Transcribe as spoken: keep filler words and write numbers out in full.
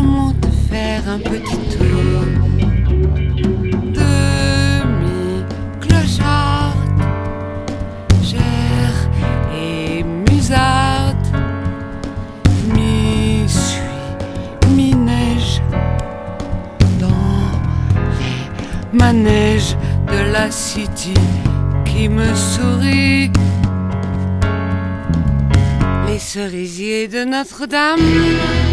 monte faire un petit tour. Demi-clocharde, chère et musarde, mi-suie, mi-neige, dans les manèges de la city qui me sourit. Les cerisiers de Notre-Dame